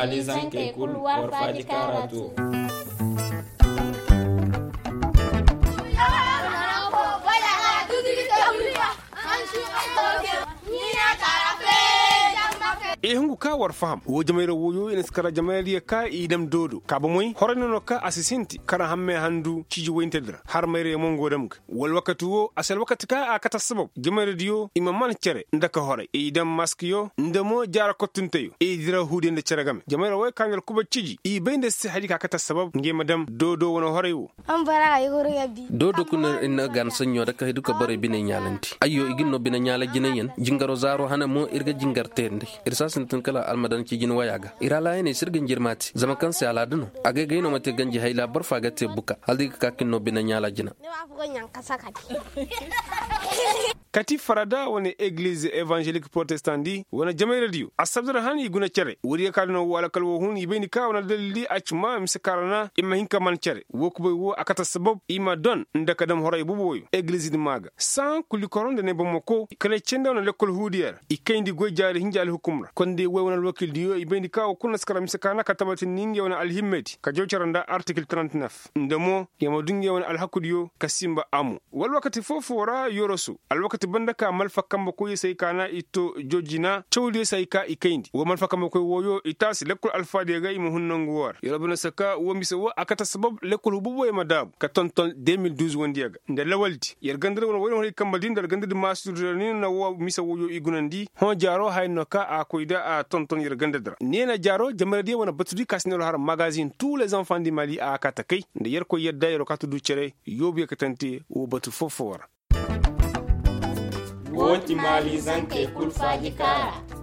mali zanke kul warfaji karatu. Hungu ka war faham wo jamayra woyo en skara jamayriya ka idam dodo ka ba moy horano ka asisinti kara hamme handu ciji woyntedra har mayre mongo damg wal wakatu wo asal wakati ka akata sabab jamayra diyo imam man cere ndaka hore idam maskiyo ndamo jara kotunteyo dira hude nde cere game jamayra way kangal kuba ciji bende si hadi ka akata sabab nge madam dodo wono horewo am bara ay hore yabi dodo kunar inna gan sanyo da ka hidu ka bare bine nyalanti ayyo iginno bine nyala jinayen jingaro zaro hana mo irga jingartende irsasin tun kala almadan ci gin wayaga irala ne sirgin jirmati zama kan sai aladun aga gaino mate ganji hayla barfa gate buka haldi ka kinno bina nyala jina kati farada woni église évangélique protestandi wona jamay radio asabdara hani guna cere wuri kalno wala kalwo hun yibeni ka wona dalili acma miskarana imma hinka man cere wokubo wo akata sabab ima don ndaka dam horay buboyo église di maga san kuli koronde ne bomoko kale cende wona lekol hudier ikayndi go jaari hinjal hukumra konde wona wakil diyo yibeni ka kunna skara miskarana katabati ninge wona alhimmeti ka jowcaranda article 39 ndemo yama dunge wona alhakudiyo kasimba amu wal wakati fofu wora yorosu al wakati banda ka malfa kamba ko yesay kana ito jojina chawli say ka ikayndi wo malfa kamba ko woyo itasi lekul alfa de ga imu hunnangu war yorabuna saka wo misa wo akata sabab lekul hububo e madab ka tonton 2012 wondiyaga nde lawaldi yer gandere wona wono kamba din dal gandere mastur ni na wo misa woyo igunandi ho jaro hayno ka a koida a tonton yer gandere nena jaro jamaradi wona batudi kasnelo har magazine tous les enfants du Mali a akata kay nde yer ko yedda yer katu du cere yobi katante wo batu fofo wara Woti mali zanke kulfaji kara.